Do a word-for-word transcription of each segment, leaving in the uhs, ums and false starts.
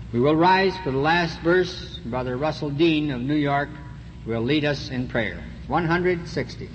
We will rise for the last verse. Brother Russell Dean of New York will lead us in prayer. one hundred sixty.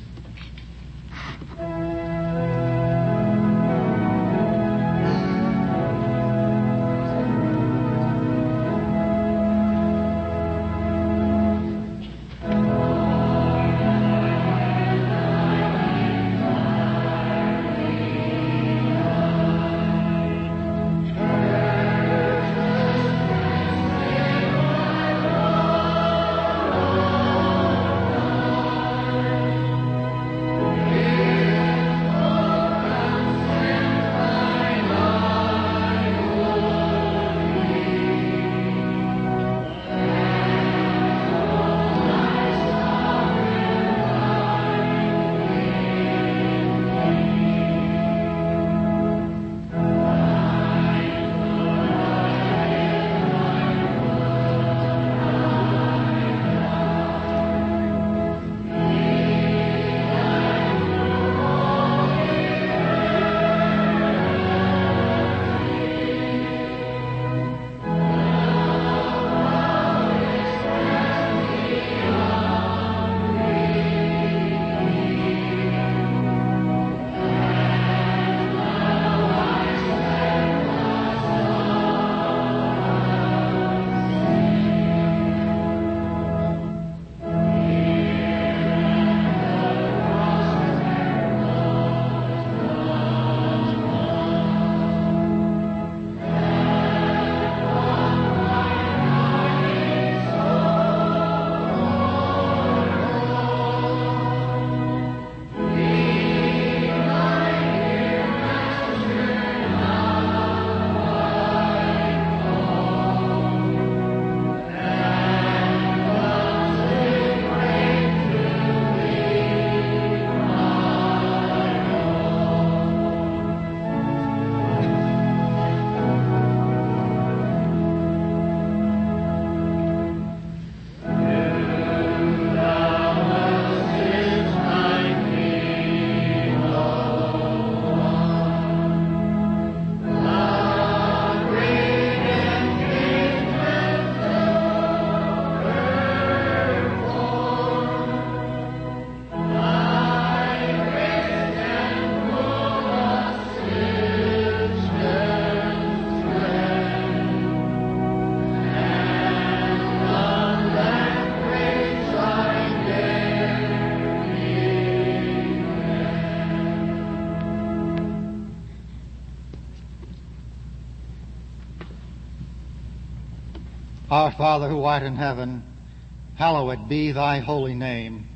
Our Father, who art in heaven, hallowed be thy holy name.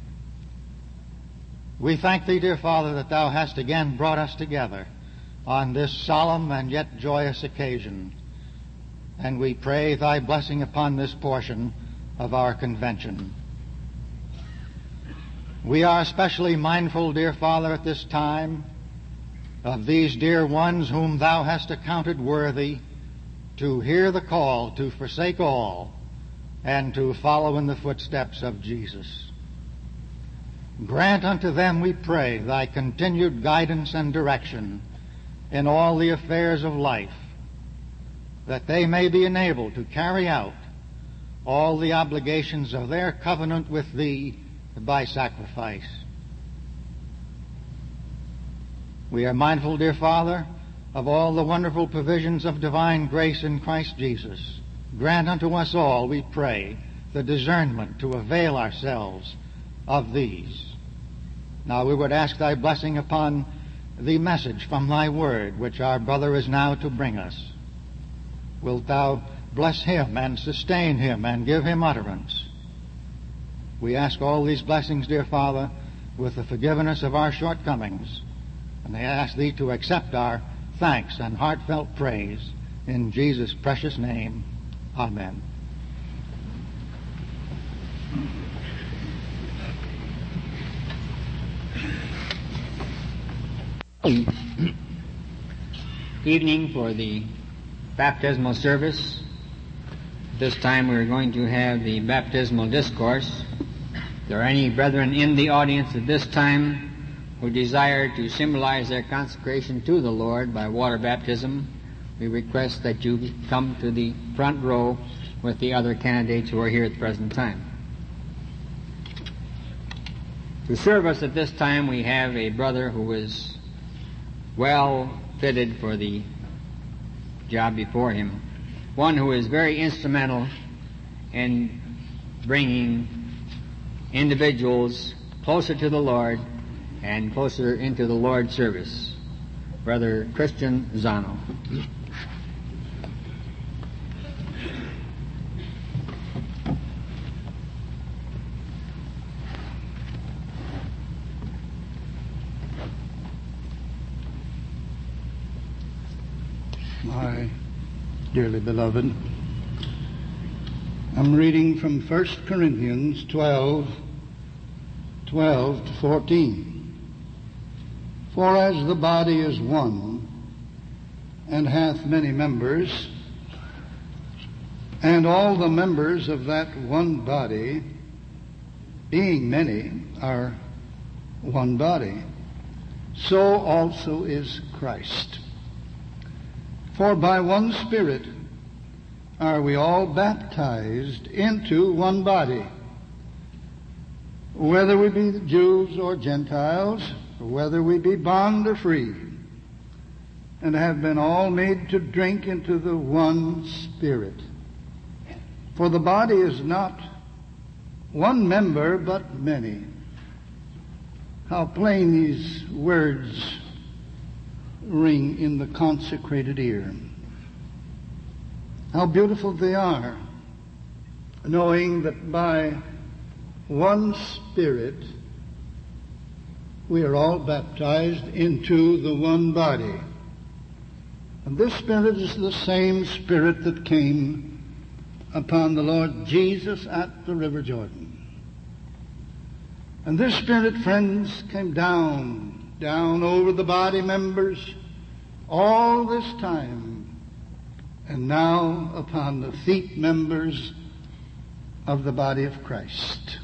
We thank thee, dear Father, that thou hast again brought us together on this solemn and yet joyous occasion. And we pray thy blessing upon this portion of our convention. We are especially mindful, dear Father, at this time of these dear ones whom thou hast accounted worthy to hear the call to forsake all and to follow in the footsteps of Jesus. Grant unto them, we pray, thy continued guidance and direction in all the affairs of life, that they may be enabled to carry out all the obligations of their covenant with thee by sacrifice. We are mindful, dear Father, of all the wonderful provisions of divine grace in Christ Jesus. Grant unto us all, we pray, the discernment to avail ourselves of these. Now we would ask thy blessing upon the message from thy word, which our brother is now to bring us. Wilt thou bless him and sustain him and give him utterance? We ask all these blessings, dear Father, with the forgiveness of our shortcomings. And I ask thee to accept our thanks and heartfelt praise in Jesus' precious name. Amen. Evening for the baptismal service. This time we're going to have the baptismal discourse. If there are any brethren in the audience at this time who desire to symbolize their consecration to the Lord by water baptism, we request that you come to the front row with the other candidates who are here at the present time. To serve us at this time, we have a brother who is well fitted for the job before him, one who is very instrumental in bringing individuals closer to the Lord and closer into the Lord's service, Brother Christian Zano. My dearly beloved, I'm reading from First Corinthians twelve, twelve to fourteen. For as the body is one, and hath many members, and all the members of that one body, being many, are one body, so also is Christ. For by one Spirit are we all baptized into one body, whether we be Jews or Gentiles, or whether we be bond or free, and have been all made to drink into the one Spirit. For the body is not one member, but many. How plain these words ring in the consecrated ear. How beautiful they are, knowing that by one Spirit we are all baptized into the one body. And this Spirit is the same Spirit that came upon the Lord Jesus at the River Jordan. And this Spirit, friends, came down, down over the body members all this time, and now upon the feet members of the body of Christ.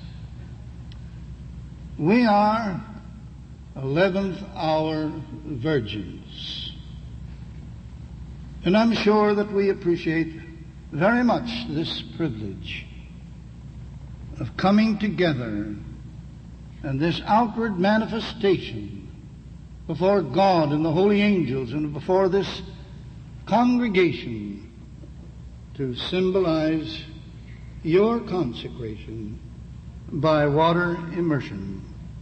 We are eleventh hour virgins. And I'm sure that we appreciate very much this privilege of coming together and this outward manifestation before God and the holy angels and before this congregation to symbolize your consecration by water immersion.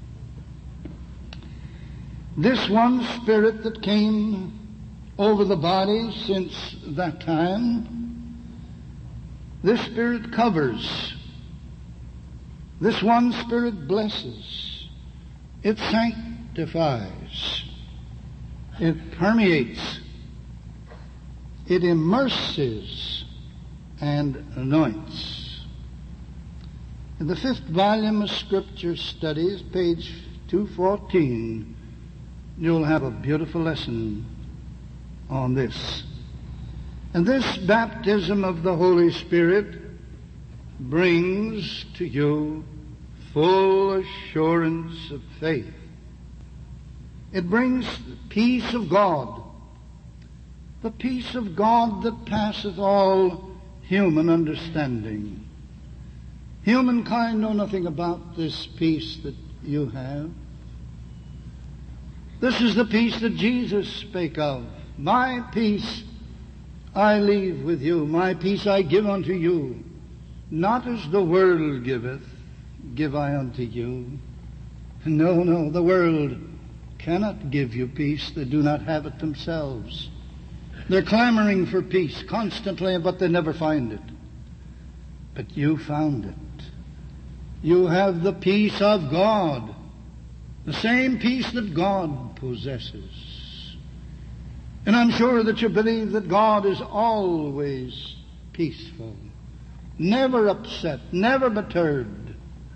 This one Spirit that came over the body since that time, this Spirit covers. This one Spirit blesses. It sanctifies. It permeates. It immerses and anoints. In the fifth volume of Scripture Studies, page two fourteen, you'll have a beautiful lesson on this. And this baptism of the Holy Spirit brings to you full assurance of faith. It brings the peace of God, the peace of God that passeth all human understanding. Humankind know nothing about this peace that you have. This is the peace that Jesus spake of. My peace I leave with you, my peace I give unto you. Not as the world giveth, give I unto you. No, no, the world cannot give you peace. They do not have it themselves. They're clamoring for peace constantly, but they never find it. But you found it. You have the peace of God, the same peace that God possesses. And I'm sure that you believe that God is always peaceful, never upset, never perturbed.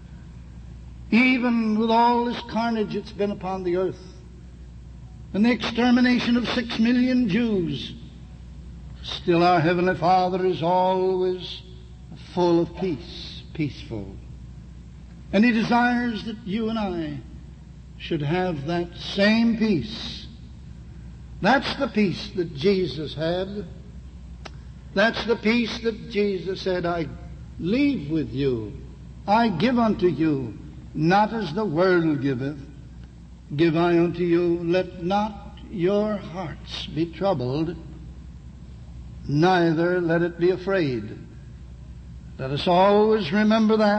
Even with all this carnage that's been upon the earth, and the extermination of six million Jews, still our Heavenly Father is always full of peace, peaceful. And He desires that you and I should have that same peace, That's the peace that Jesus had. That's the peace that Jesus said, I leave with you. I give unto you, not as the world giveth, give I unto you. Let not your hearts be troubled, neither let it be afraid. Let us always remember that.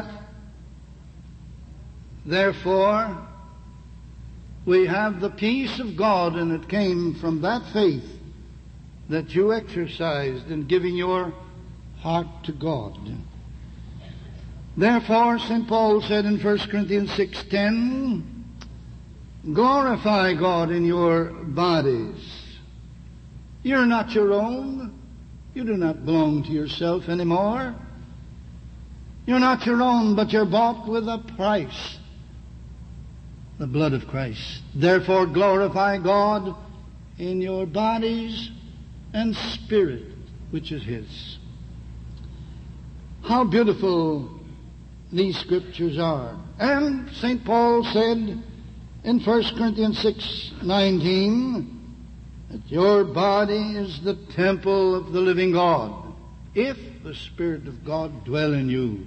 Therefore, we have the peace of God, and it came from that faith that you exercised in giving your heart to God. Therefore, Saint Paul said in First Corinthians six ten, glorify God in your bodies. You're not your own. You do not belong to yourself anymore. You're not your own, but you're bought with a price, the blood of Christ. Therefore, glorify God in your bodies and spirit, which is His. How beautiful these scriptures are. And Saint Paul said in First Corinthians six nineteen that your body is the temple of the living God, if the Spirit of God dwell in you.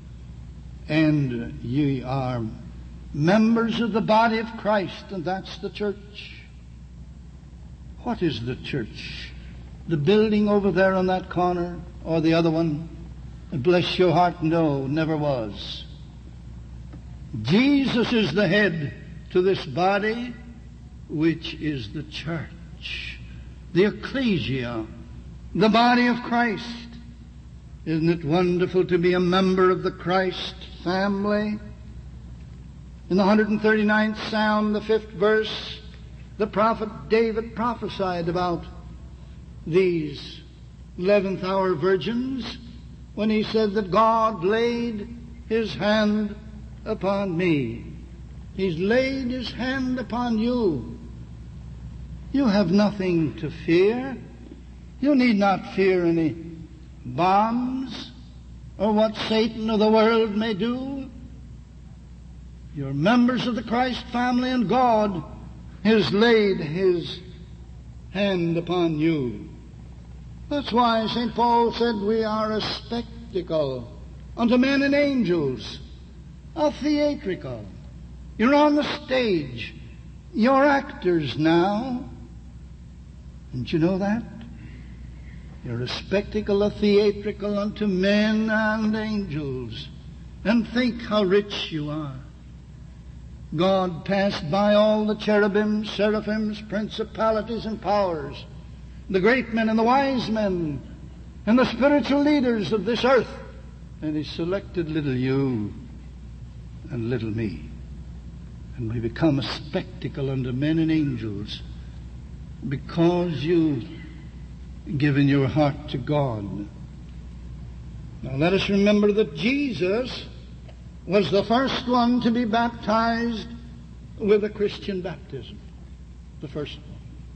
And ye are members of the body of Christ, and that's the church. What is the church? The building over there on that corner, or the other one? Bless your heart, no, never was. Jesus is the head to this body, which is the church, the ecclesia, the body of Christ. Isn't it wonderful to be a member of the Christ family? In the one hundred thirty-ninth Psalm, the fifth verse, the prophet David prophesied about these eleventh hour virgins when he said that God laid His hand upon me. He's laid His hand upon you. You have nothing to fear. You need not fear any bombs or what Satan or the world may do. You're members of the Christ family, and God has laid His hand upon you. That's why Saint Paul said we are a spectacle unto men and angels, a theatrical. You're on the stage. You're actors now. Didn't you know that? You're a spectacle, a theatrical unto men and angels. And think how rich you are. God passed by all the cherubims, seraphims, principalities, and powers, the great men and the wise men, and the spiritual leaders of this earth, and He selected little you and little me. And we become a spectacle unto men and angels because you've given your heart to God. Now let us remember that Jesus was the first one to be baptized with a Christian baptism. The first one.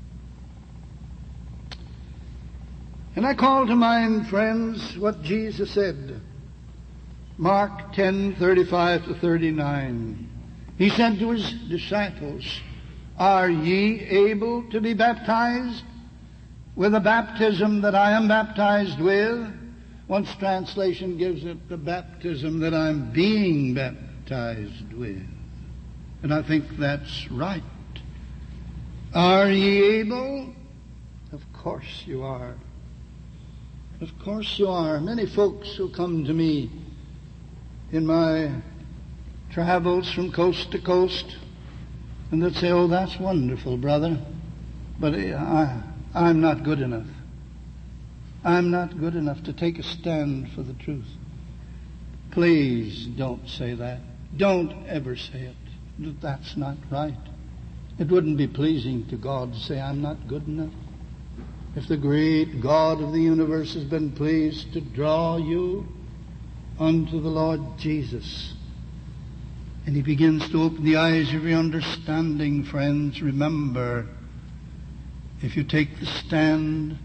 And I call to mind, friends, what Jesus said. Mark ten thirty-five to thirty-nine. He said to His disciples, are ye able to be baptized with the baptism that I am baptized with? One translation gives it the baptism that I'm being baptized with. And I think that's right. Are ye able? Of course you are. Of course you are. Many folks who come to me in my travels from coast to coast, and they'd say, oh, that's wonderful, brother, but I, I'm not good enough. I'm not good enough to take a stand for the truth. Please don't say that. Don't ever say it. That's not right. It wouldn't be pleasing to God to say, I'm not good enough. If the great God of the universe has been pleased to draw you unto the Lord Jesus, and He begins to open the eyes of your understanding, friends, remember, if you take the stand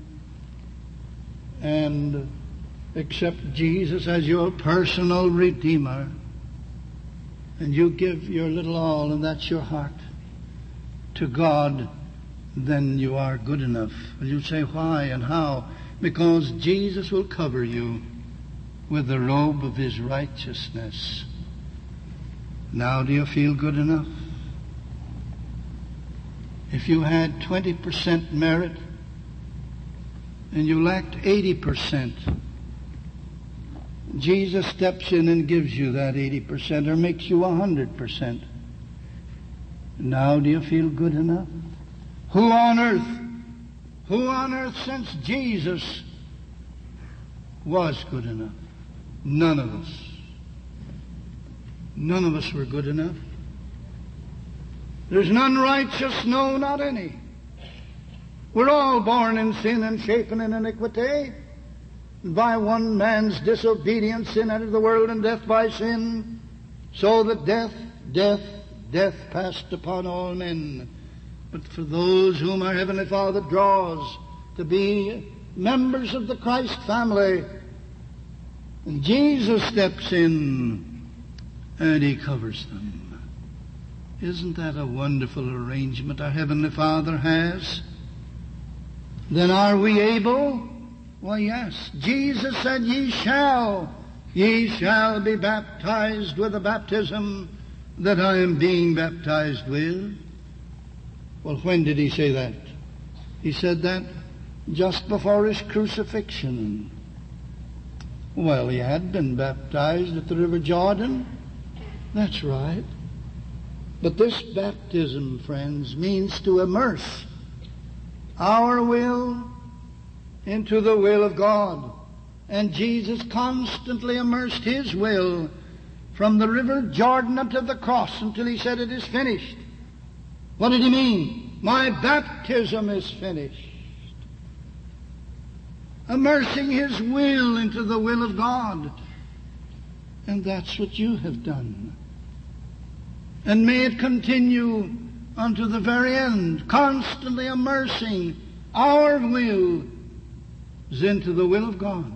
and accept Jesus as your personal Redeemer, and you give your little all, and that's your heart, to God, then you are good enough. You say, why and how? Because Jesus will cover you with the robe of His righteousness. Now do you feel good enough? If you had twenty percent merit and you lacked eighty percent, Jesus steps in and gives you that eighty percent or makes you one hundred percent. Now do you feel good enough? Who on earth, who on earth since Jesus was good enough? None of us. None of us were good enough. There's none righteous, no, not any. We're all born in sin and shapen in iniquity. By one man's disobedience, sin entered the world, and death by sin. So that death, death, death passed upon all men. But for those whom our Heavenly Father draws to be members of the Christ family, and Jesus steps in and He covers them. Isn't that a wonderful arrangement our Heavenly Father has? Then are we able? Why, yes. Jesus said, ye shall, ye shall be baptized with the baptism that I am being baptized with. Well, when did He say that? He said that just before His crucifixion. Well, He had been baptized at the River Jordan. That's right. But this baptism, friends, means to immerse our will into the will of God. And Jesus constantly immersed His will from the River Jordan up to the cross until He said, it is finished. What did He mean? My baptism is finished. Immersing His will into the will of God. And that's what you have done. And may it continue unto the very end, constantly immersing our will into the will of God.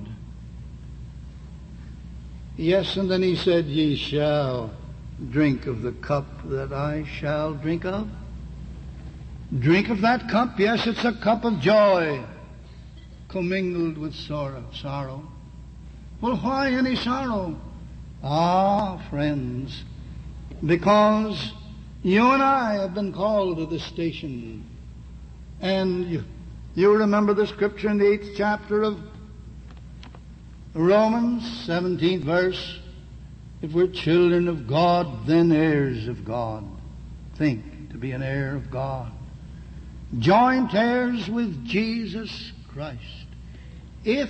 Yes, and then He said, ye shall drink of the cup that I shall drink of. Drink of that cup, yes, it's a cup of joy, commingled with sorrow. sorrow. Well, why any sorrow? Ah, friends, because you and I have been called to this station. And you, you remember the scripture in the eighth chapter of Romans, seventeenth verse. If we're children of God, then heirs of God. Think, to be an heir of God. Joint heirs with Jesus Christ. If,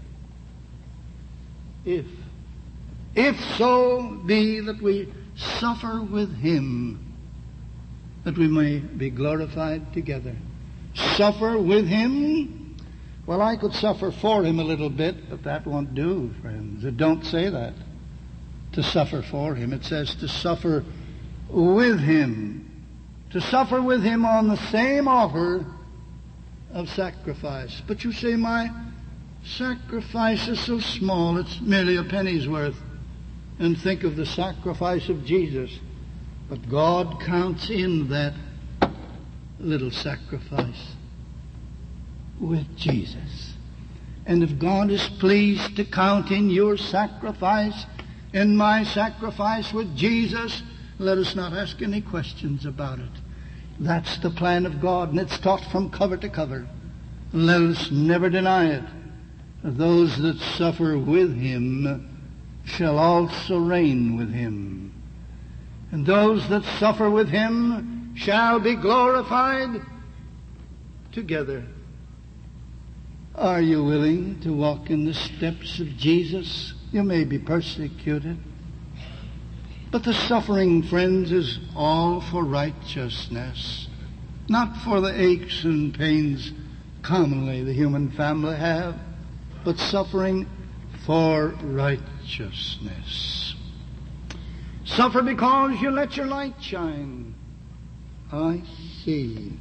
if, if so be that we suffer with Him, that we may be glorified together. Suffer with Him? Well, I could suffer for Him a little bit, but that won't do, friends. It don't say that, to suffer for Him. It says to suffer with Him. To suffer with Him on the same altar of sacrifice. But you say, my sacrifice is so small, it's merely a penny's worth. And think of the sacrifice of Jesus. But God counts in that little sacrifice with Jesus. And if God is pleased to count in your sacrifice, in my sacrifice with Jesus, let us not ask any questions about it. That's the plan of God, and it's taught from cover to cover. Let us never deny it. Those that suffer with Him shall also reign with Him. And those that suffer with Him shall be glorified together. Are you willing to walk in the steps of Jesus? You may be persecuted. But the suffering, friends, is all for righteousness, not for the aches and pains commonly the human family have, but suffering for righteousness. Suffer because you let your light shine. I see.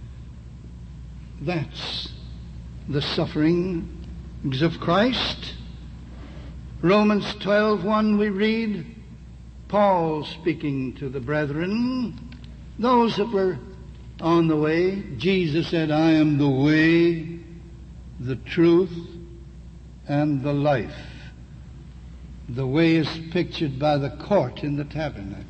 That's the sufferings of Christ. Romans twelve one we read, Paul speaking to the brethren, those that were on the way. Jesus said, I am the way, the truth, and the life. The way is pictured by the court in the tabernacle.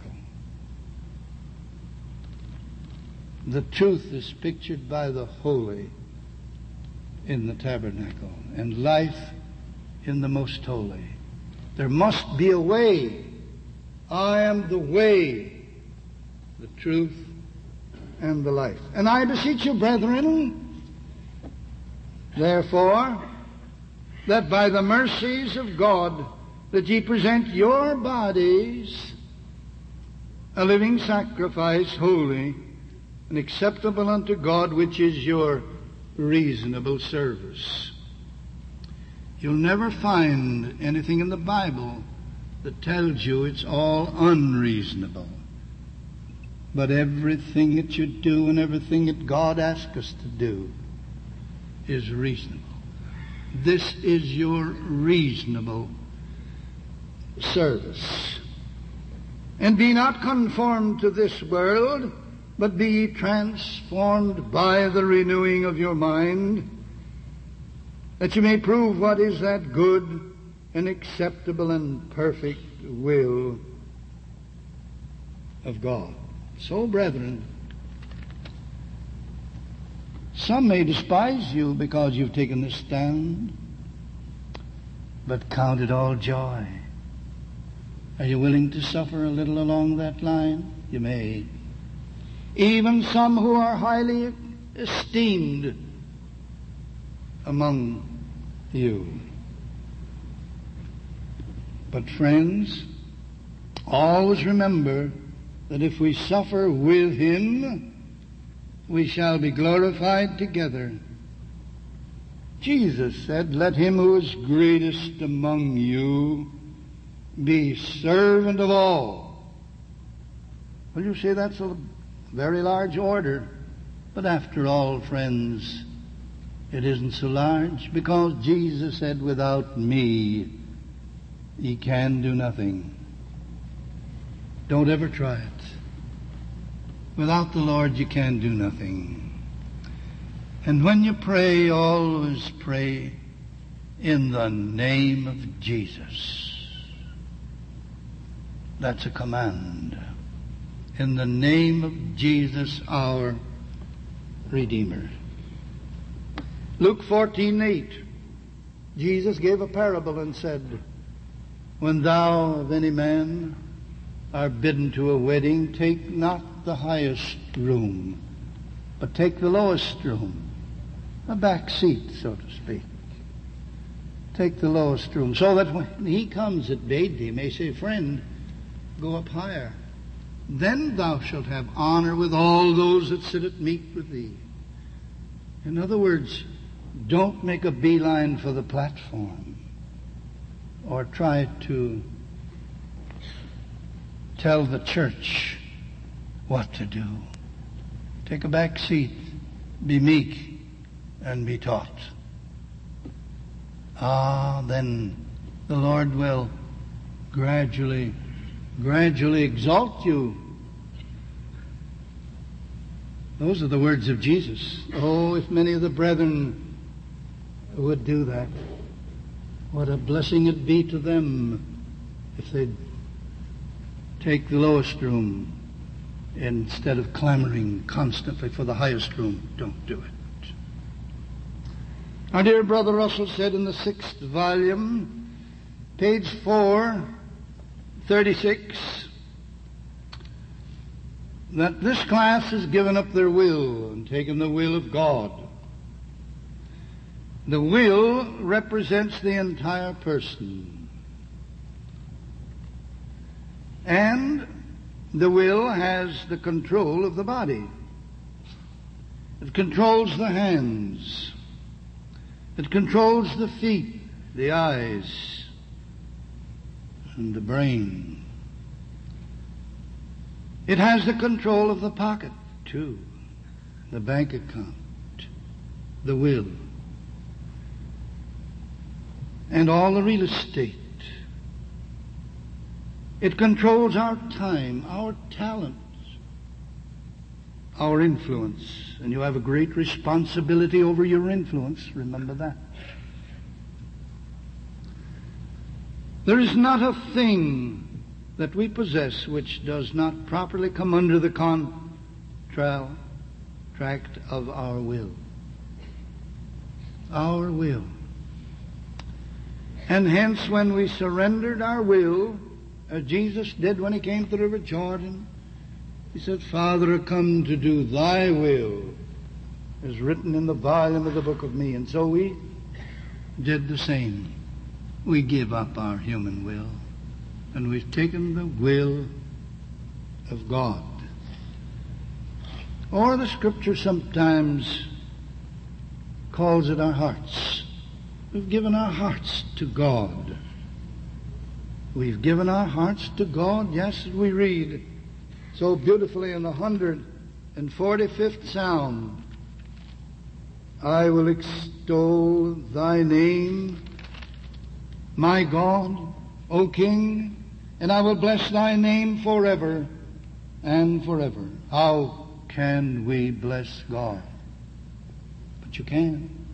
The truth is pictured by the holy in the tabernacle, and life in the most holy. There must be a way. I am the way, the truth, and the life. And I beseech you, brethren, therefore, that by the mercies of God, that ye present your bodies a living sacrifice, holy and acceptable unto God, which is your reasonable service. You'll never find anything in the Bible that tells you it's all unreasonable. But everything that you do and everything that God asks us to do is reasonable. This is your reasonable service. And be not conformed to this world, but be ye transformed by the renewing of your mind, that you may prove what is that good and acceptable and perfect will of God. So, brethren, some may despise you because you've taken this stand, but count it all joy. Are you willing to suffer a little along that line? You may. Even some who are highly esteemed among you. But friends, always remember that if we suffer with Him, we shall be glorified together. Jesus said, let him who is greatest among you be servant of all. Well, you say that's a very large order. But after all, friends, it isn't so large, because Jesus said, without me, ye can do nothing. Don't ever try it. Without the Lord, you can do nothing. And when you pray, always pray in the name of Jesus. That's a command. In the name of Jesus, our Redeemer. Luke fourteen eight. Jesus gave a parable and said, when thou of any man are bidden to a wedding, take not the highest room, but take the lowest room, a back seat, so to speak. Take the lowest room, so that when he comes at bait, he may say, friend, go up higher. Then thou shalt have honor with all those that sit at meat with thee. In other words, don't make a beeline for the platform or try to tell the church what to do. Take a back seat, be meek, and be taught. Ah, then the Lord will gradually, gradually exalt you. Those are the words of Jesus. Oh, if many of the brethren would do that, what a blessing it'd be to them if they'd take the lowest room instead of clamoring constantly for the highest room. Don't do it. Our dear Brother Russell said in the sixth volume, page four, thirty-six, that this class has given up their will and taken the will of God. The will represents the entire person. And the will has the control of the body. It controls the hands. It controls the feet, the eyes, and the brain. It has the control of the pocket, too, the bank account, the will, and all the real estate. It controls our time, our talents, our influence. And you have a great responsibility over your influence. Remember that. There is not a thing that we possess which does not properly come under the contract of our will. Our will. And hence, when we surrendered our will, as Jesus did when he came to the River Jordan, he said, Father, I come to do thy will, as written in the volume of the book of me. And so we did the same. We give up our human will, and we've taken the will of God. Or the Scripture sometimes calls it our hearts. We've given our hearts to God. We've given our hearts to God, yes, as we read so beautifully in the one hundred forty-fifth Psalm. I will extol thy name, my God, O King, and I will bless thy name forever and forever. How can we bless God? But you can.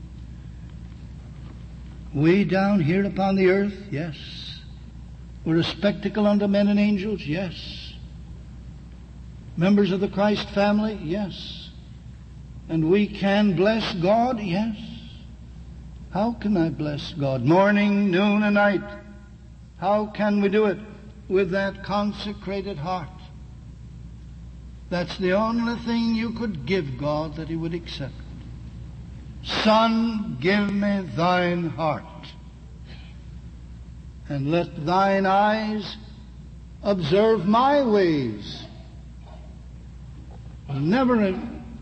We down here upon the earth, yes. We're a spectacle unto men and angels, yes. Members of the Christ family, yes. And we can bless God, yes. How can I bless God? Morning, noon, and night. How can we do it? With that consecrated heart. That's the only thing you could give God that he would accept. Son, give me thine heart, and let thine eyes observe my ways. We'll never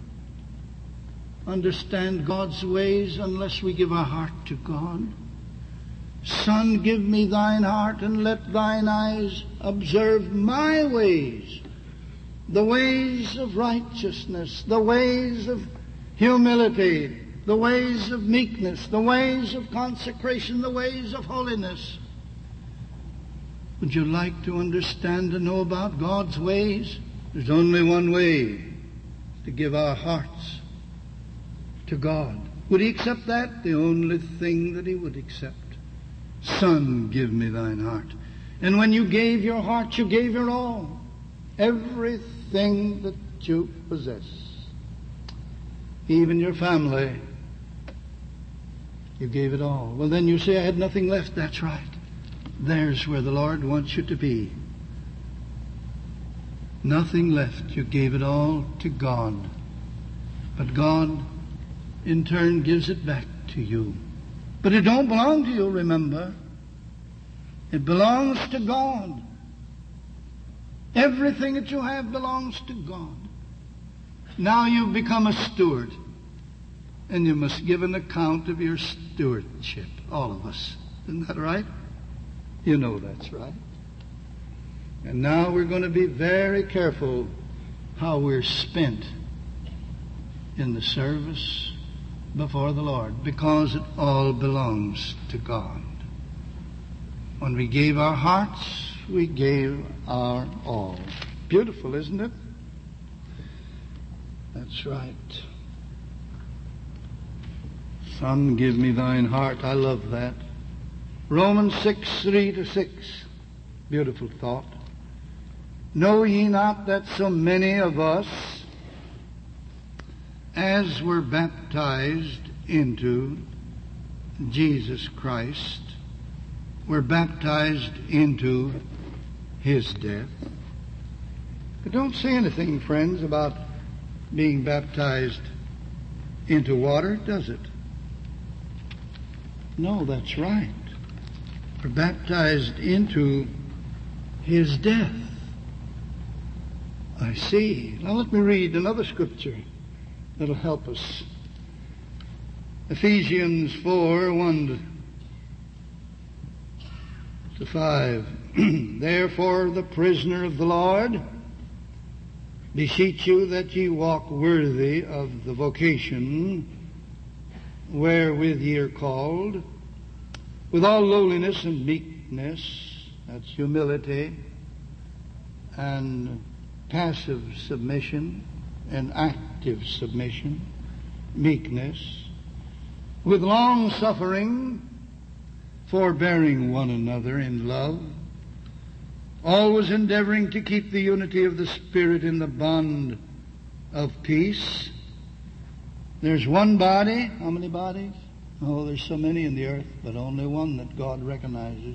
understand God's ways unless we give our heart to God. Son, give me thine heart, and let thine eyes observe my ways, the ways of righteousness, the ways of humility, the ways of meekness, the ways of consecration, the ways of holiness. Would you like to understand and know about God's ways? There's only one way, to give our hearts to God. Would he accept that? The only thing that he would accept. Son, give me thine heart. And when you gave your heart, you gave your all. Everything that you possess. Even your family. You gave it all. Well, then you say, I had nothing left. That's right. There's where the Lord wants you to be. Nothing left. You gave it all to God. But God, in turn, gives it back to you. But it don't belong to you, remember. It belongs to God. Everything that you have belongs to God. Now you've become a steward. And you must give an account of your stewardship. All of us. Isn't that right? You know that's right. And now we're going to be very careful how we're spent in the service before the Lord, because it all belongs to God. When we gave our hearts, we gave our all. Beautiful, isn't it? That's right. Son, give me thine heart. I love that. Romans six, three to six. Beautiful thought. Know ye not that so many of us, as were baptized into Jesus Christ, were baptized into his death? But don't say anything, friends, about being baptized into water, does it? No, that's right. We're baptized into his death. I see. Now let me read another scripture that'll help us. Ephesians four, one to five. Therefore, the prisoner of the Lord, beseech you that ye walk worthy of the vocation wherewith ye are called, with all lowliness and meekness, that's humility, and passive submission, and active submission, meekness, with long suffering, forbearing one another in love, always endeavoring to keep the unity of the Spirit in the bond of peace. There's one body. How many bodies? Oh, there's so many in the earth, but only one that God recognizes.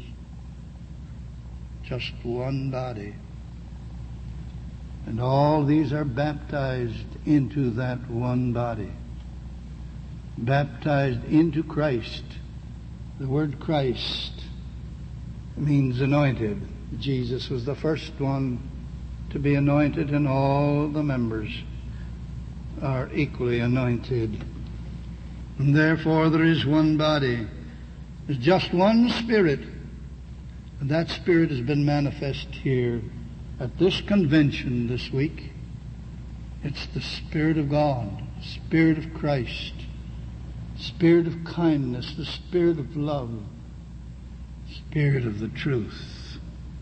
Just one body. And all these are baptized into that one body. Baptized into Christ. The word Christ means anointed. Jesus was the first one to be anointed, and all the members are equally anointed. And therefore there is one body. There's just one Spirit. And that Spirit has been manifest here at this convention this week. It's the Spirit of God, Spirit of Christ, Spirit of kindness, the Spirit of love, Spirit of the truth.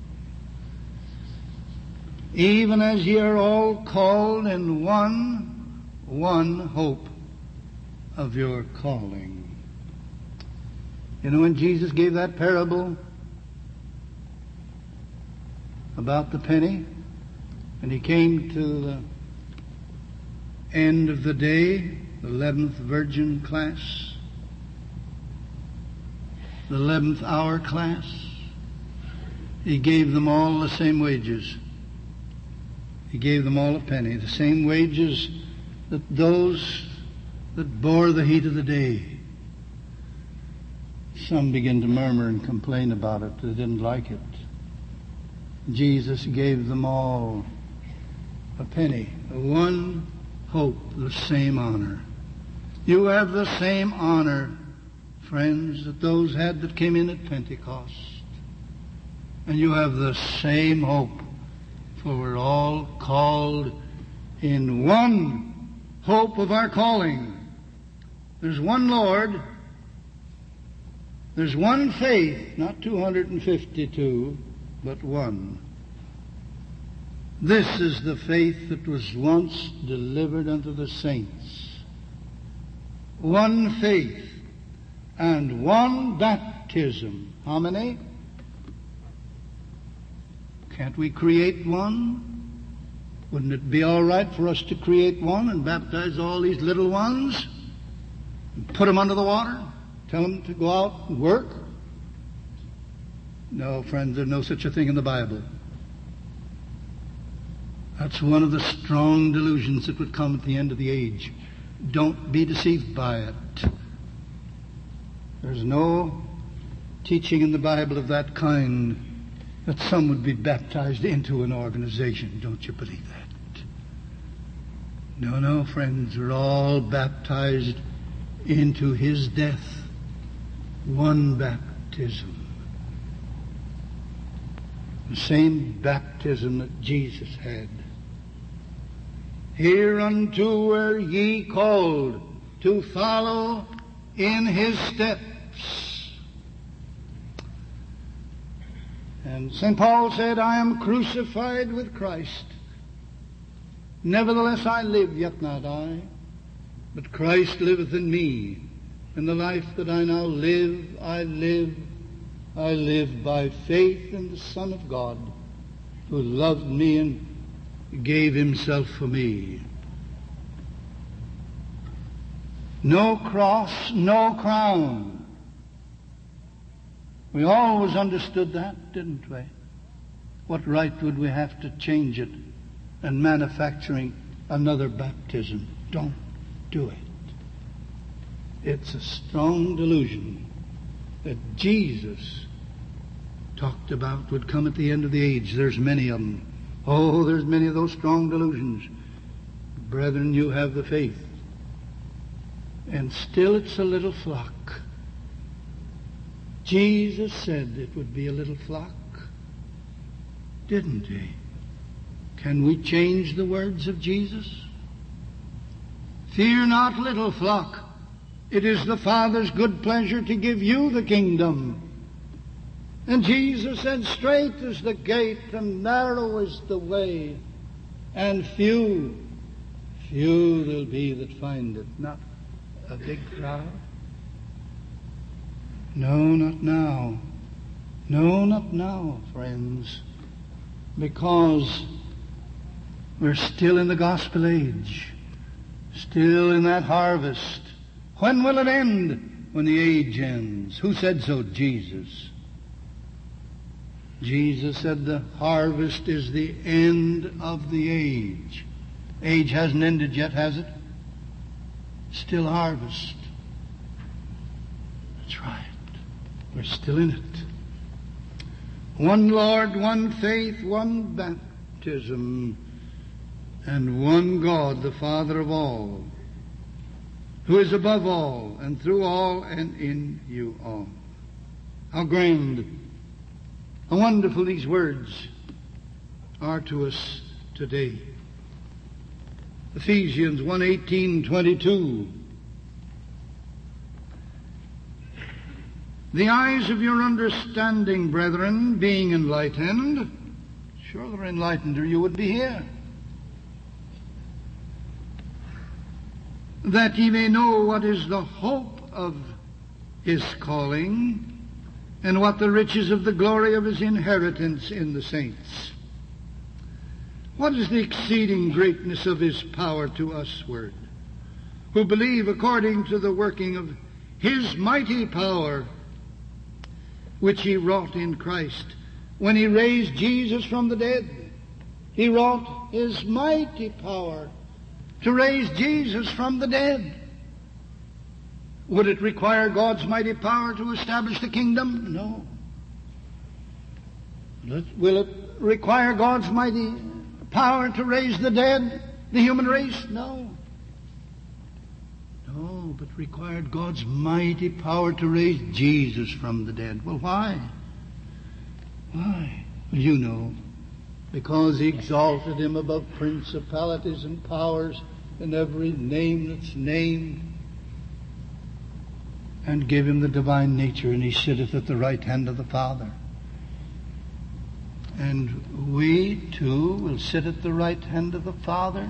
Even as ye are all called in one, one hope of your calling. You know, when Jesus gave that parable about the penny, and he came to the end of the day, the eleventh virgin class, the eleventh hour class, he gave them all the same wages. He gave them all a penny, the same wages that those that bore the heat of the day. Some began to murmur and complain about it. They didn't like it. Jesus gave them all a penny, one hope, the same honor. You have the same honor, friends, that those had that came in at Pentecost. And you have the same hope, for we're all called in one hope of our calling. There's one Lord. There's one faith, not two hundred fifty-two, but one. This is the faith that was once delivered unto the saints. One faith and one baptism. How many? Can't we create one? Wouldn't it be all right for us to create one and baptize all these little ones? And put them under the water? Tell them to go out and work? No, friends, there's no such a thing in the Bible. That's one of the strong delusions that would come at the end of the age. Don't be deceived by it. There's no teaching in the Bible of that kind, that some would be baptized into an organization. Don't you believe that? No, no, friends, we're all baptized into His death. One baptism. The same baptism that Jesus had. Hereunto were ye called, to follow in His steps. And Saint Paul said, I am crucified with Christ. Nevertheless I live, yet not I, but Christ liveth in me. In the life that I now live, I live, I live by faith in the Son of God, who loved me and gave Himself for me. No cross, no crown. We always understood that, didn't we? What right would we have to change it and manufacturing another baptism? Don't do it. It's a strong delusion that Jesus talked about would come at the end of the age. There's many of them. Oh, there's many of those strong delusions. Brethren, you have the faith. And still it's a little flock. Jesus said it would be a little flock. Didn't He? Can we change the words of Jesus? Fear not, little flock. It is the Father's good pleasure to give you the kingdom. And Jesus said, straight is the gate and narrow is the way, and few, Few there'll be that find it, not a big crowd. No, not now. No, not now, friends, because we're still in the gospel age, still in that harvest. When will it end? When the age ends. Who said so? Jesus. Jesus said the harvest is the end of the age. Age hasn't ended yet, has it? Still harvest. That's right. We're still in it. One Lord, one faith, one baptism, and one God, the Father of all, who is above all, and through all, and in you all. How grand, how wonderful these words are to us today. Ephesians one eighteen twenty-two. The eyes of your understanding, brethren, being enlightened. Sure, they're enlightened, or you would be here. That ye may know what is the hope of his calling, and what the riches of the glory of his inheritance in the saints. What is the exceeding greatness of his power to usward, who believe according to the working of his mighty power, which he wrought in Christ, when he raised Jesus from the dead. He wrought his mighty power to raise Jesus from the dead. Would it require God's mighty power to establish the kingdom? No. Will it require God's mighty power to raise the dead, the human race? No. No, but required God's mighty power to raise Jesus from the dead. Well, why? Why? Well, you know. Because he exalted him above principalities and powers and every name that's named, and gave him the divine nature, and he sitteth at the right hand of the Father. And we, too, will sit at the right hand of the Father.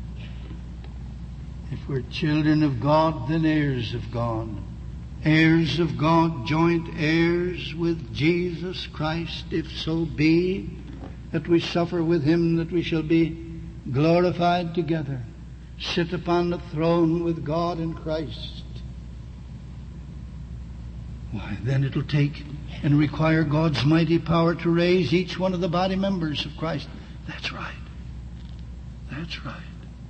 If we're children of God, then heirs of God. Heirs of God, joint heirs with Jesus Christ, if so be that we suffer with him, that we shall be glorified together. Sit upon the throne with God in Christ. Why, then it'll take and require God's mighty power to raise each one of the body members of Christ. That's right. That's right.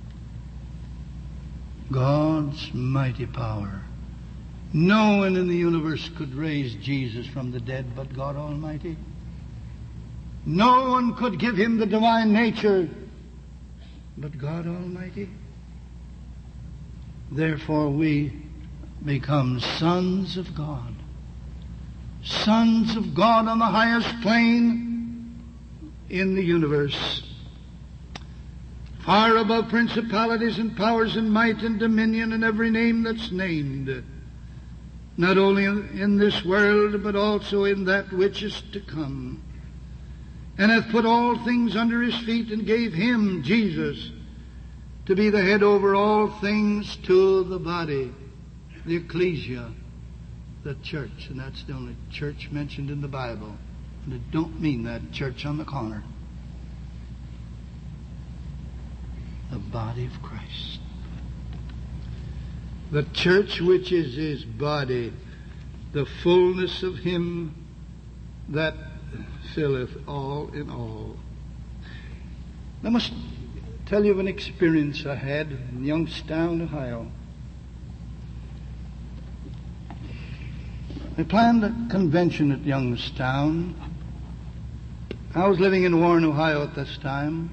God's mighty power. No one in the universe could raise Jesus from the dead but God Almighty. No one could give him the divine nature but God Almighty. Therefore we become sons of God. Sons of God on the highest plane in the universe. Far above principalities and powers and might and dominion and every name that's named. Not only in this world, but also in that which is to come. And hath put all things under his feet, and gave him, Jesus, to be the head over all things to the body, the ecclesia, the church. And that's the only church mentioned in the Bible. And it don't mean that church on the corner. The body of Christ. The church which is his body, the fullness of him that filleth all in all. I must tell you of an experience I had in Youngstown, Ohio. I planned a convention at Youngstown. I was living in Warren, Ohio at this time.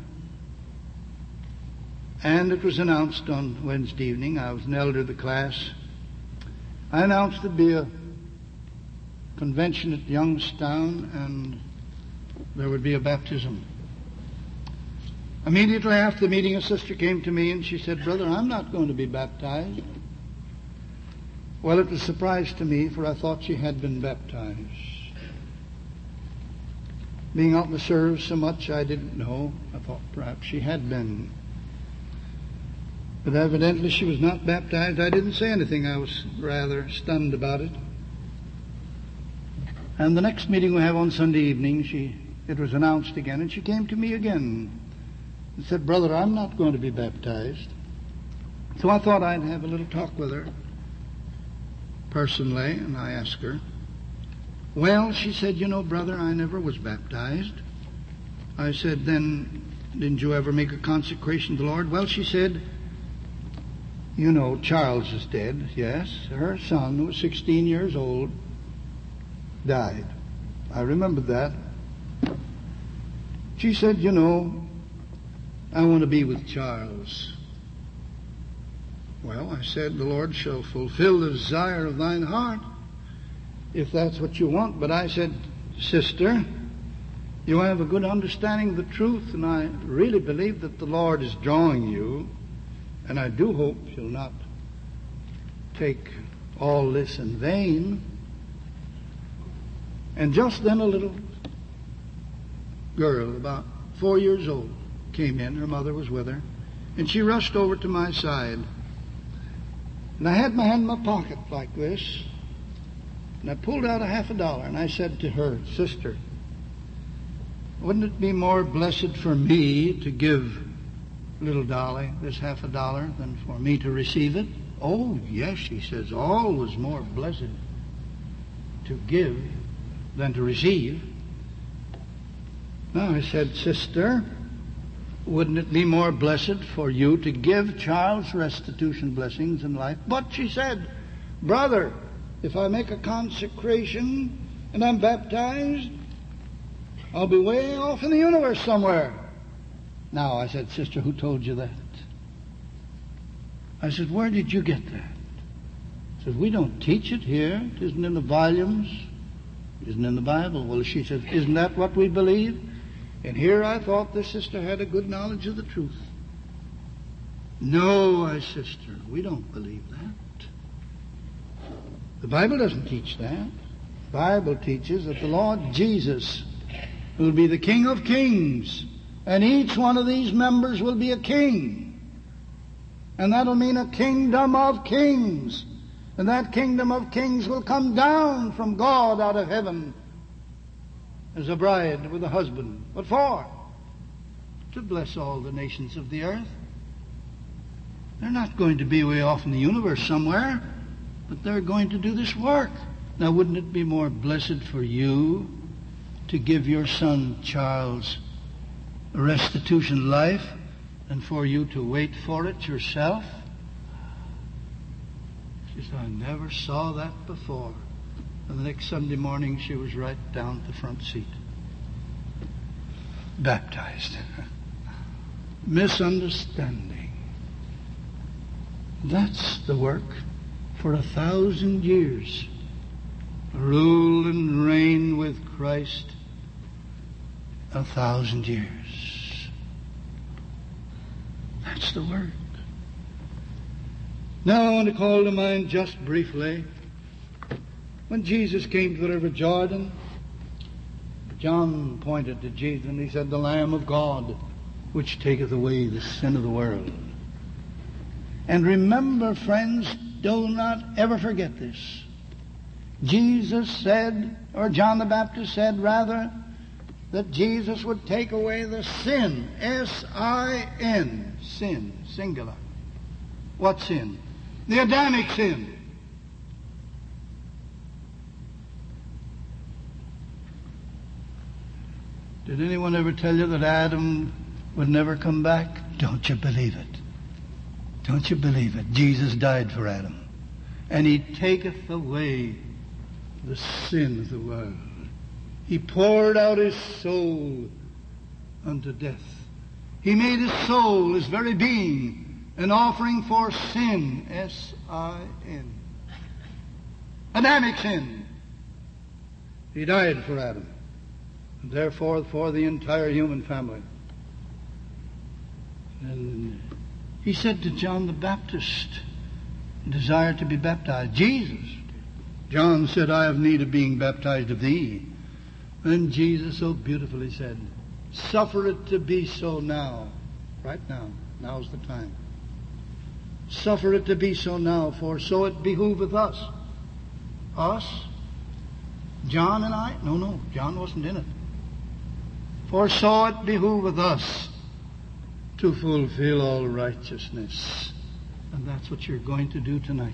And it was announced on Wednesday evening. I was an elder of the class. I announced there'd be a convention at Youngstown, and there would be a baptism. Immediately after the meeting, a sister came to me and she said, "Brother, I'm not going to be baptized." Well, it was a surprise to me, for I thought she had been baptized. Being out in the service so much, I didn't know. I thought perhaps she had been. But evidently she was not baptized. I didn't say anything. I was rather stunned about it. And the next meeting we have on Sunday evening, she it was announced again, and she came to me again and said, "Brother, I'm not going to be baptized." So I thought I'd have a little talk with her personally, and I asked her. Well, she said, "You know, brother, I never was baptized." I said, "Then didn't you ever make a consecration to the Lord?" Well, she said, "You know, Charles is dead." Yes, her son, who was sixteen years old, died. I remembered that. She said, "You know, I want to be with Charles." Well, I said, "The Lord shall fulfill the desire of thine heart, if that's what you want." But I said, "Sister, you have a good understanding of the truth, and I really believe that the Lord is drawing you, and I do hope you'll not take all this in vain." And just then a little girl, about four years old, came in. Her mother was with her, and she rushed over to my side. And I had my hand in my pocket like this, and I pulled out a half a dollar, and I said to her, "Sister, wouldn't it be more blessed for me to give little Dolly this half a dollar than for me to receive it?" "Oh, yes," she says, "always more blessed to give than to receive." Now I said, "Sister, wouldn't it be more blessed for you to give Charles restitution blessings in life?" But she said, "Brother, if I make a consecration and I'm baptized, I'll be way off in the universe somewhere." Now I said, "Sister, who told you that?" I said, "Where did you get that?" She said, "We don't teach it here. It isn't in the volumes. It isn't in the Bible." Well, she said, "Isn't that what we believe?" And here I thought this sister had a good knowledge of the truth. "No," I said, "sister, we don't believe that. The Bible doesn't teach that. The Bible teaches that the Lord Jesus will be the King of kings, and each one of these members will be a king. And that'll mean a kingdom of kings. And that kingdom of kings will come down from God out of heaven as a bride with a husband. What for? To bless all the nations of the earth. They're not going to be way off in the universe somewhere, but they're going to do this work. Now, wouldn't it be more blessed for you to give your son Charles a restitution life than for you to wait for it yourself?" She said, "I never saw that before." And the next Sunday morning, she was right down at the front seat. Baptized. Misunderstanding. That's the work for a thousand years. Rule and reign with Christ a thousand years. That's the work. Now I want to call to mind just briefly when Jesus came to the river Jordan. John pointed to Jesus and he said, "The Lamb of God, which taketh away the sin of the world." And remember, friends, do not ever forget this. Jesus said, or John the Baptist said rather, that Jesus would take away the sin, S I N, sin, singular. What sin? The Adamic sin. Did anyone ever tell you that Adam would never come back? Don't you believe it? Don't you believe it? Jesus died for Adam. And he taketh away the sin of the world. He poured out his soul unto death. He made his soul, his very being, an offering for sin, S I N. Adamic sin. He died for Adam, and therefore for the entire human family. And he said to John the Baptist, desired to be baptized. Jesus. John said, "I have need of being baptized of thee." And Jesus so beautifully said, "Suffer it to be so now." Right now. Now's the time. Suffer it to be so now, for so it behooveth us. Us? John and I? No, no, John wasn't in it. For so it behooveth us to fulfill all righteousness. And that's what you're going to do tonight.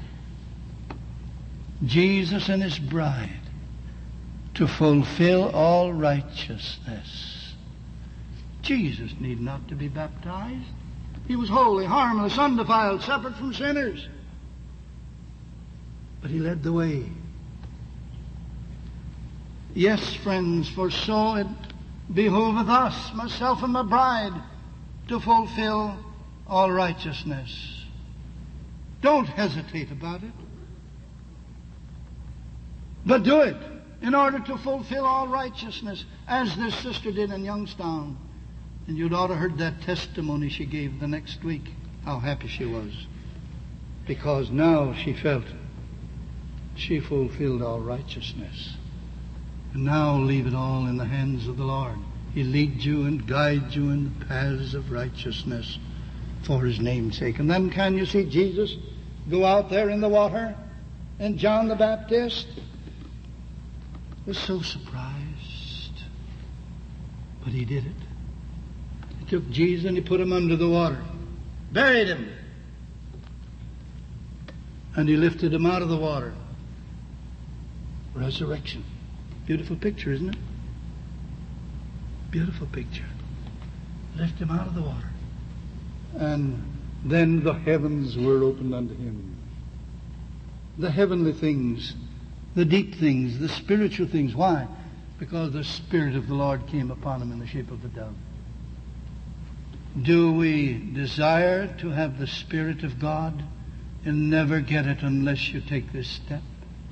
Jesus and His bride, to fulfill all righteousness. Jesus need not to be baptized. He was holy, harmless, undefiled, separate from sinners. But He led the way. Yes, friends, for so it behooveth us, myself and my bride, to fulfill all righteousness. Don't hesitate about it, but do it in order to fulfill all righteousness, as this sister did in Youngstown. And you'd ought to have heard that testimony she gave the next week, how happy she was, because now she felt she fulfilled all righteousness. And now leave it all in the hands of the Lord. He leads you and guides you in the paths of righteousness for His name's sake. And then can you see Jesus go out there in the water? And John the Baptist was so surprised. But He did it. He took Jesus and He put Him under the water. Buried Him. And He lifted Him out of the water. Resurrection. Beautiful picture, isn't it? Beautiful picture. Lift Him out of the water. And then the heavens were opened unto Him. The heavenly things, the deep things, the spiritual things. Why? Because the Spirit of the Lord came upon Him in the shape of a dove. Do we desire to have the Spirit of God? And never get it unless you take this step.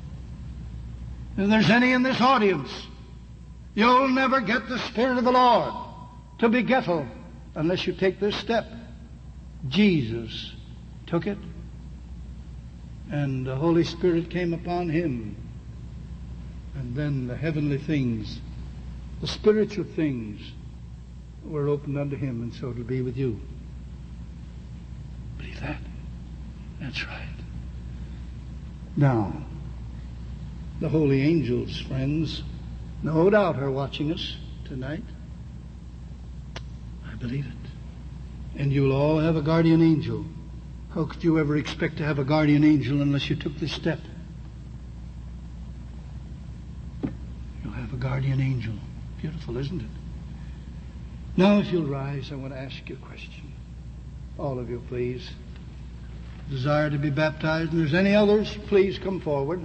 If there's any in this audience, you'll never get the Spirit of the Lord to be Gethel unless you take this step. Jesus took it, and the Holy Spirit came upon Him. And then the heavenly things, the spiritual things, were opened unto Him, and so it'll be with you. Believe that? That's right. Now, the holy angels, friends, no doubt are watching us tonight. I believe it. And you'll all have a guardian angel. How could you ever expect to have a guardian angel unless you took this step? You'll have a guardian angel. Beautiful, isn't it? Now, if you'll rise, I want to ask you a question. All of you, please. Desire to be baptized. And if there's any others, please come forward.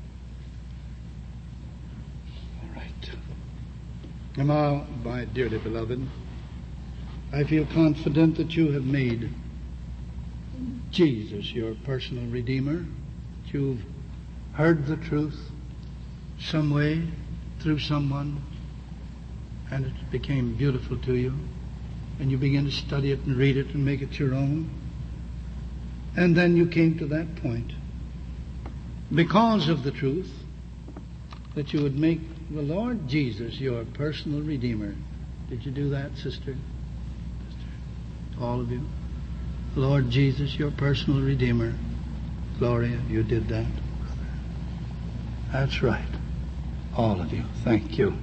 And now, my dearly beloved, I feel confident that you have made Jesus your personal Redeemer. You've heard the truth some way, through someone, and it became beautiful to you. And you began to study it and read it and make it your own. And then you came to that point, because of the truth, that you would make the Lord Jesus your personal Redeemer. Did you do that, sister? Sister? All of you? Lord Jesus, your personal Redeemer. Gloria, you did that. That's right. All of you. Thank you.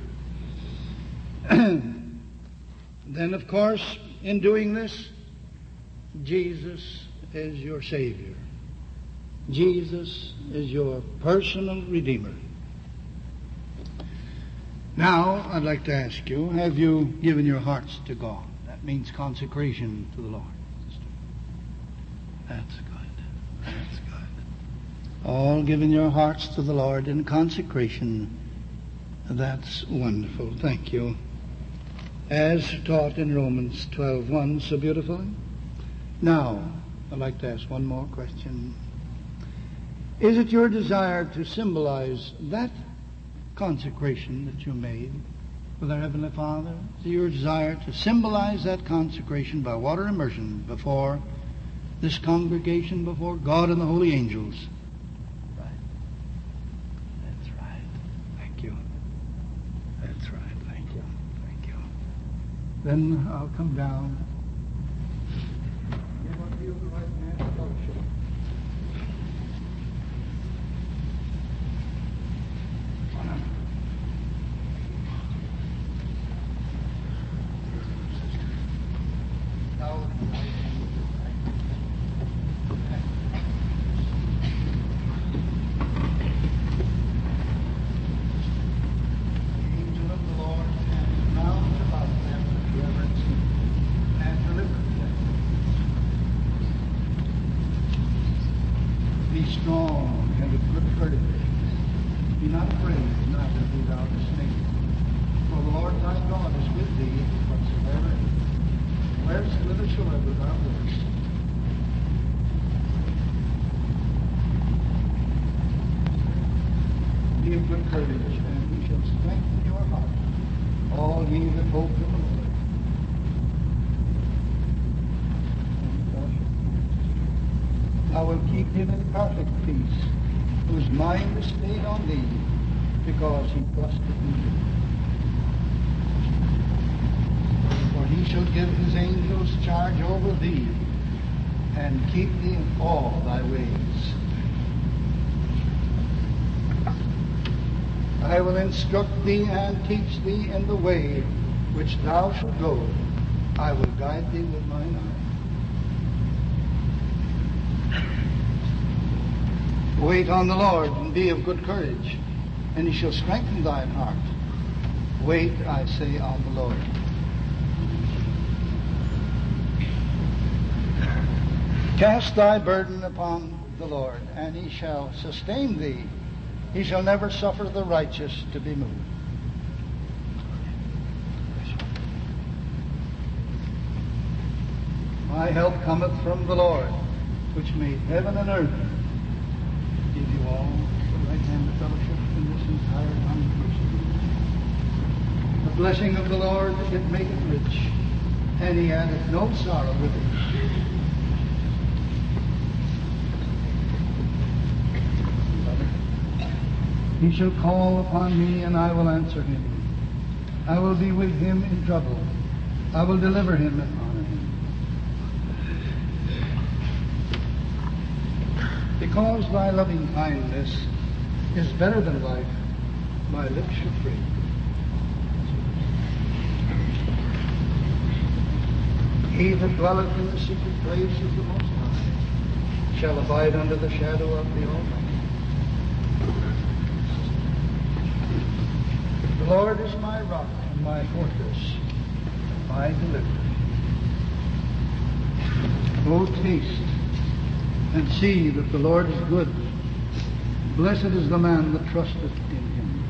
Then, of course, in doing this, Jesus is your Savior. Jesus is your personal Redeemer. Now, I'd like to ask you, have you given your hearts to God? That means consecration to the Lord. That's good. That's good. All giving your hearts to the Lord in consecration. That's wonderful. Thank you. As taught in Romans twelve one so beautifully. Now, I'd like to ask one more question. Is it your desire to symbolize that consecration that you made with our Heavenly Father? Is it your desire to symbolize that consecration by water immersion before this congregation, before God and the holy angels? Right. That's right. Thank you. That's right. Thank you. Thank you. Then I'll come down. Give unto you the right hand. ye that hope in the Lord. I will keep him in perfect peace, whose mind is stayed on thee, because he trusted in thee. For he shall give his angels charge over thee, and keep thee in all thy ways. I will instruct thee and teach thee in the way which thou shalt go. I will guide thee with mine eye. Wait on the Lord and be of good courage, and he shall strengthen thine heart. Wait, I say, on the Lord. Cast thy burden upon the Lord, and he shall sustain thee. He shall never suffer the righteous to be moved. My help cometh from the Lord, which made heaven and earth. Give you all the right hand of fellowship in this entire congregation. The blessing of the Lord, it maketh rich, and he addeth no sorrow with it. He shall call upon me, and I will answer him. I will be with him in trouble. I will deliver him and honor him. Because thy loving kindness is better than life, my lips shall praise thee. He that dwelleth in the secret place of the Most High shall abide under the shadow of the Almighty. The Lord is my rock and my fortress, my deliverer. O taste and see that the Lord is good. Blessed is the man that trusteth in him.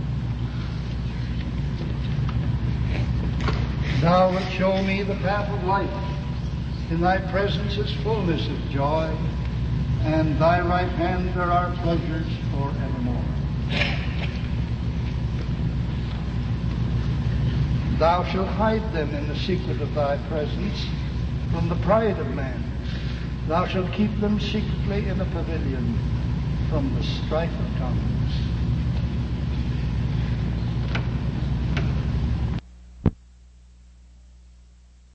Thou wilt show me the path of life. In thy presence is fullness of joy, and thy right hand there are pleasures forevermore. Thou shalt hide them in the secret of thy presence from the pride of man. Thou shalt keep them secretly in a pavilion from the strife of tongues.